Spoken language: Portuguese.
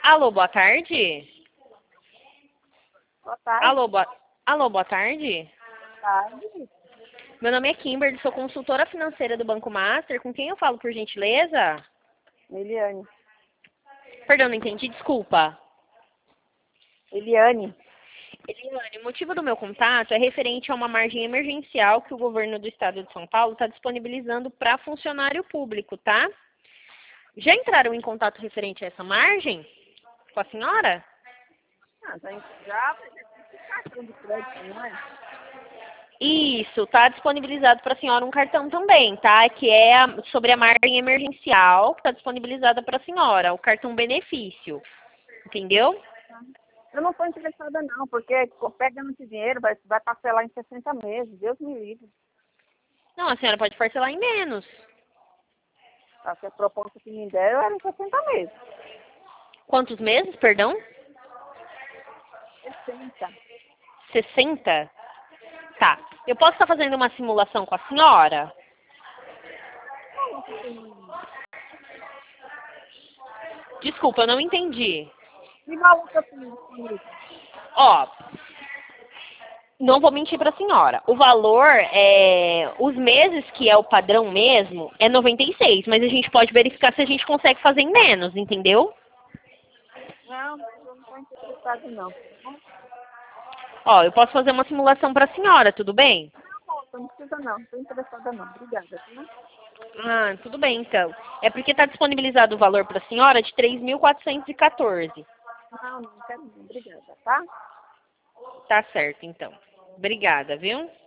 Alô, boa tarde? Boa tarde. Alô, boa tarde? Tarde. Meu nome é Kimberly, sou consultora financeira do Banco Master. Com quem eu falo, por gentileza? Eliane. Perdão, não entendi, desculpa. Eliane. Eliane, o motivo do meu contato é referente a uma margem emergencial que o governo do estado de São Paulo está disponibilizando para funcionário público, tá? Já entraram em contato referente a essa margem com a senhora? Já cartão de crédito, não é? Isso, está disponibilizado para a senhora um cartão também, tá? Que é sobre a margem emergencial que está disponibilizada para a senhora, o cartão benefício, entendeu? Eu não estou interessada não, porque pegando esse dinheiro, vai parcelar em 60 meses. Deus me livre. Não, a senhora pode parcelar em menos. A proposta que me deram era em 60 meses. Quantos meses, perdão? 60. 60? Tá. Eu posso estar fazendo uma simulação com a senhora? Desculpa, eu não entendi. Que valor que eu tenho disponível? Ó, não vou mentir para a senhora. O valor, os meses que é o padrão mesmo, é 96, mas a gente pode verificar se a gente consegue fazer em menos, entendeu? Não, eu não estou interessada não. Ó, eu posso fazer uma simulação para a senhora, tudo bem? Não precisa não, estou interessada não. Obrigada, viu? Ah, tudo bem então. É porque está disponibilizado o valor para a senhora de 3.414. Não quero não. Obrigada, tá? Tá certo, então. Obrigada, viu?